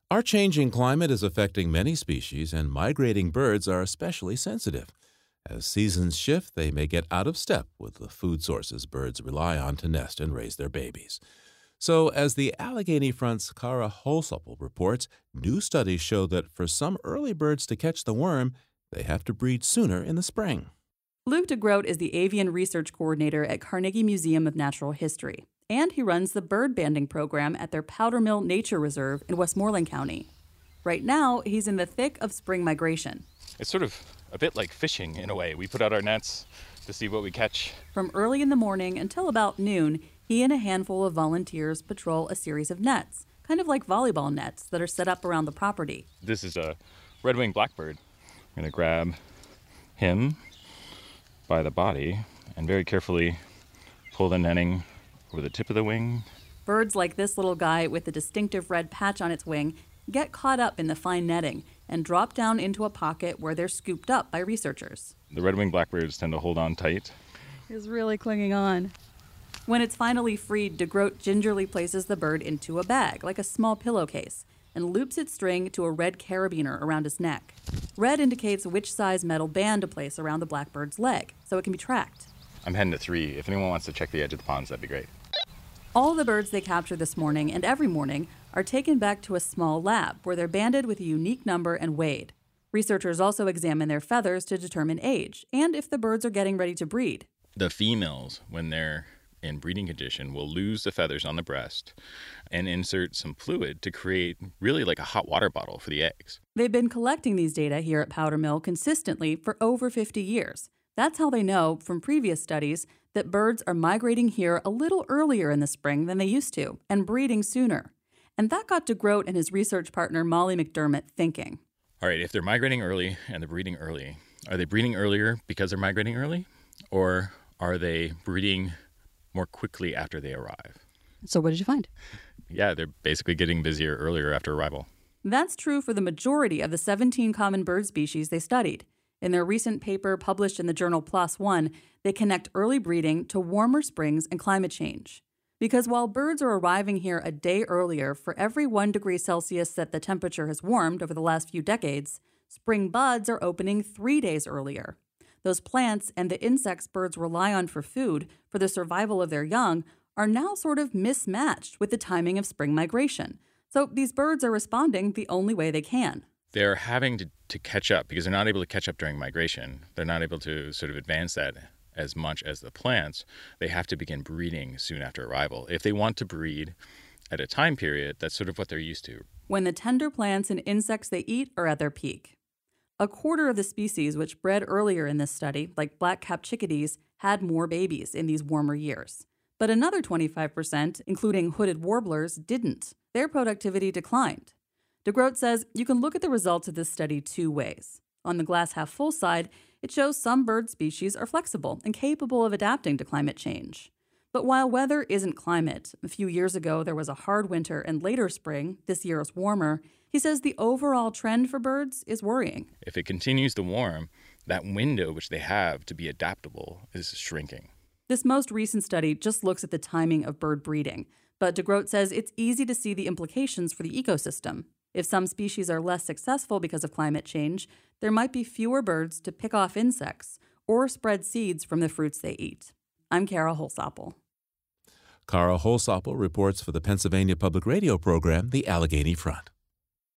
Our changing climate is affecting many species, and migrating birds are especially sensitive. As seasons shift, they may get out of step with the food sources birds rely on to nest and raise their babies. So, as the Allegheny Front's Kara Holsopple reports, new studies show that for some early birds to catch the worm, they have to breed sooner in the spring. Luc de Groot is the avian research coordinator at Carnegie Museum of Natural History, and he runs the bird banding program at their Powder Mill Nature Reserve in Westmoreland County. Right now, he's in the thick of spring migration. It's sort of a bit like fishing in a way. We put out our nets to see what we catch. From early in the morning until about noon, he and a handful of volunteers patrol a series of nets, kind of like volleyball nets that are set up around the property. This is a red-winged blackbird. I'm going to grab him by the body and very carefully pull the netting over the tip of the wing. Birds like this little guy with the distinctive red patch on its wing get caught up in the fine netting and drop down into a pocket where they're scooped up by researchers. The red-winged blackbirds tend to hold on tight. He's really clinging on. When it's finally freed, de Groot gingerly places the bird into a bag, like a small pillowcase, and loops its string to a red carabiner around his neck. Red indicates which size metal band to place around the blackbird's leg, so it can be tracked. I'm heading to 3. If anyone wants to check the edge of the ponds, that'd be great. All the birds they capture this morning and every morning are taken back to a small lab where they're banded with a unique number and weighed. Researchers also examine their feathers to determine age and if the birds are getting ready to breed. The females, when they're in breeding condition, will lose the feathers on the breast and insert some fluid to create really like a hot water bottle for the eggs. They've been collecting these data here at Powder Mill consistently for over 50 years. That's how they know, from previous studies, that birds are migrating here a little earlier in the spring than they used to and breeding sooner. And that got de Groot and his research partner Molly McDermott thinking. All right, if they're migrating early and they're breeding early, are they breeding earlier because they're migrating early? Or are they breeding more quickly after they arrive? So what did you find? Yeah, they're basically getting busier earlier after arrival. That's true for the majority of the 17 common bird species they studied. In their recent paper published in the journal PLOS One, they connect early breeding to warmer springs and climate change. Because while birds are arriving here a day earlier for every 1 degree Celsius that the temperature has warmed over the last few decades, spring buds are opening 3 days earlier. Those plants and the insects birds rely on for food, for the survival of their young, are now sort of mismatched with the timing of spring migration. So these birds are responding the only way they can. They're having to catch up because they're not able to catch up during migration. They're not able to sort of advance that as much as the plants. They have to begin breeding soon after arrival. If they want to breed at a time period, that's sort of what they're used to. When the tender plants and insects they eat are at their peak. A quarter of the species which bred earlier in this study, like black-capped chickadees, had more babies in these warmer years. But another 25%, including hooded warblers, didn't. Their productivity declined. De Groot says you can look at the results of this study 2 ways. On the glass-half-full side, it shows some bird species are flexible and capable of adapting to climate change. But while weather isn't climate, a few years ago there was a hard winter and later spring, this year is warmer, he says the overall trend for birds is worrying. If it continues to warm, that window which they have to be adaptable is shrinking. This most recent study just looks at the timing of bird breeding, but de Groot says it's easy to see the implications for the ecosystem. If some species are less successful because of climate change, there might be fewer birds to pick off insects or spread seeds from the fruits they eat. I'm Kara Holsopple. Kara Holsopple reports for the Pennsylvania Public Radio program, The Allegheny Front.